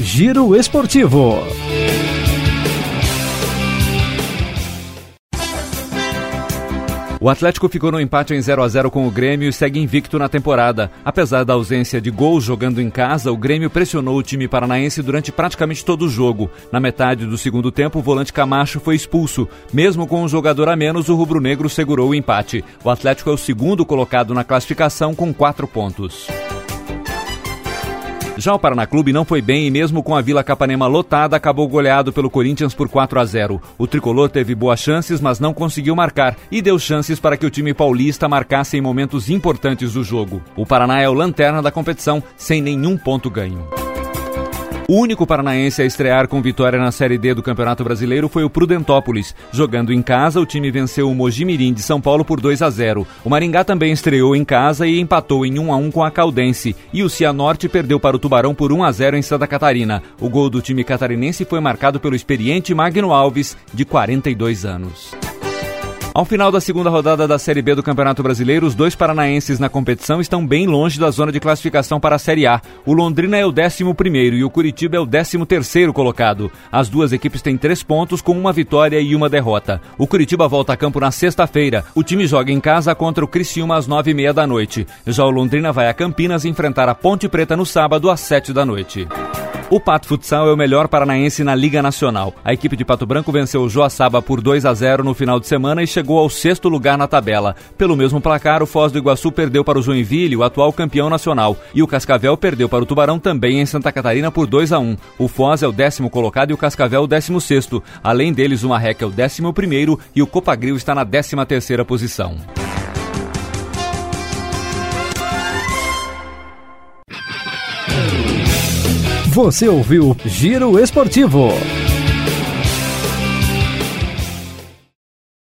Giro Esportivo. O Atlético ficou no empate em 0-0 com o Grêmio e segue invicto na temporada. Apesar da ausência de gols jogando em casa, o Grêmio pressionou o time paranaense durante praticamente todo o jogo. Na metade do segundo tempo, o volante Camacho foi expulso. Mesmo com um jogador a menos, o rubro-negro segurou o empate. O Atlético é o segundo colocado na classificação com 4 pontos. Já o Paraná Clube não foi bem e mesmo com a Vila Capanema lotada, acabou goleado pelo Corinthians por 4-0. O tricolor teve boas chances, mas não conseguiu marcar e deu chances para que o time paulista marcasse em momentos importantes do jogo. O Paraná é o lanterna da competição, sem nenhum ponto ganho. O único paranaense a estrear com vitória na Série D do Campeonato Brasileiro foi o Prudentópolis. Jogando em casa, o time venceu o Mojimirim de São Paulo por 2-0. O Maringá também estreou em casa e empatou em 1-1 com a Caldense. E o Cianorte perdeu para o Tubarão por 1-0 em Santa Catarina. O gol do time catarinense foi marcado pelo experiente Magno Alves, de 42 anos. Ao final da segunda rodada da Série B do Campeonato Brasileiro, os 2 paranaenses na competição estão bem longe da zona de classificação para a Série A. O Londrina é o 11º e o Curitiba é o 13º colocado. As duas equipes têm 3 pontos com 1 vitória e 1 derrota. O Curitiba volta a campo na sexta-feira. O time joga em casa contra o Criciúma às 9h30 da noite. Já o Londrina vai a Campinas enfrentar a Ponte Preta no sábado às 7 da noite. O Pato Futsal é o melhor paranaense na Liga Nacional. A equipe de Pato Branco venceu o Joaçaba por 2-0 no final de semana e chegou ao 6º lugar na tabela. Pelo mesmo placar, o Foz do Iguaçu perdeu para o Joinville, o atual campeão nacional. E o Cascavel perdeu para o Tubarão também em Santa Catarina por 2-1. O Foz é o 10º colocado e o Cascavel o 16º. Além deles, o Marreca é o 11º e o Copagril está na 13ª posição. Você ouviu Giro Esportivo.